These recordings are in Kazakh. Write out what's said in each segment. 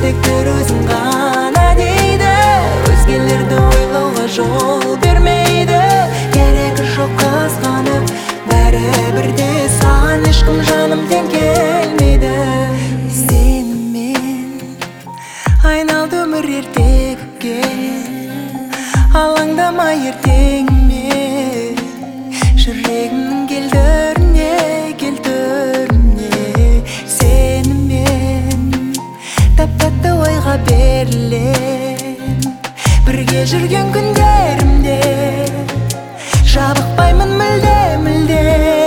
тек бір өзің ғана дейді, өзгелерді ойлауға жол бермейді. Керегі жоқ қызғанып, бәрібірде саған ешкім жаным тең келмейді. Сенімен айналды өмір ертегіге, алаңдама ертеңіме, жүрегімнің келтіріне сенімен тәп-тәтті ойға берілем. Бірге жүрген күндерімде жабықпаймын мүлде.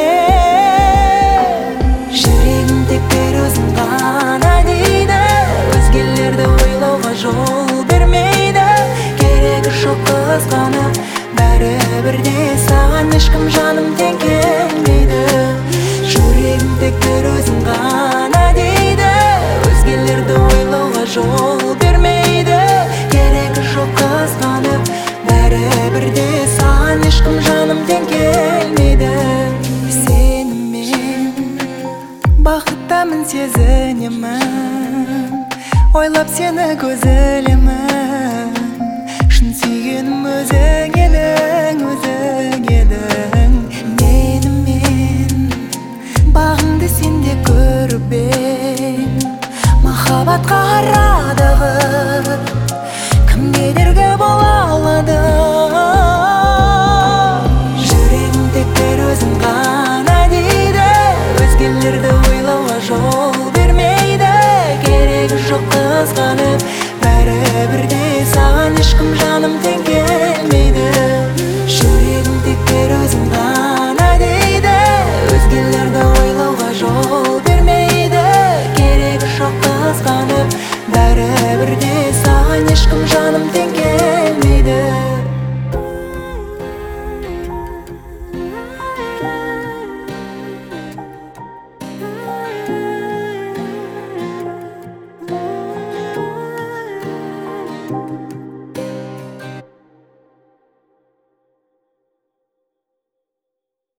Жүрегім тек бір өзің ғана дейді, өзгелерді ойлауға жол бермейді. Керегі жоқ қызғанып, бәрібірде саған ешкім жаным тең келмейді. Жүрегім тек бір өзің ғана дейді, өзгелерді ойлауға жол бермейді. Керегі жоқ қызғанып, бәрібірде саған ешкім жаным тең келмейді. Сенімен бақыттамын сезінемін, ойлап сені көз ілемін. Шын сүйгенім өзің едің, менімен бағыңды сен де көріп ең. Махаббатқа арадағы кім кедергі бола алады? Жүрегім тек бір өзің ғана дейді, өзгелерді ойлауға жол бермейді. Керегі жоқ қызғанып, бәрібірде саған ешкім жаным тең келмейді.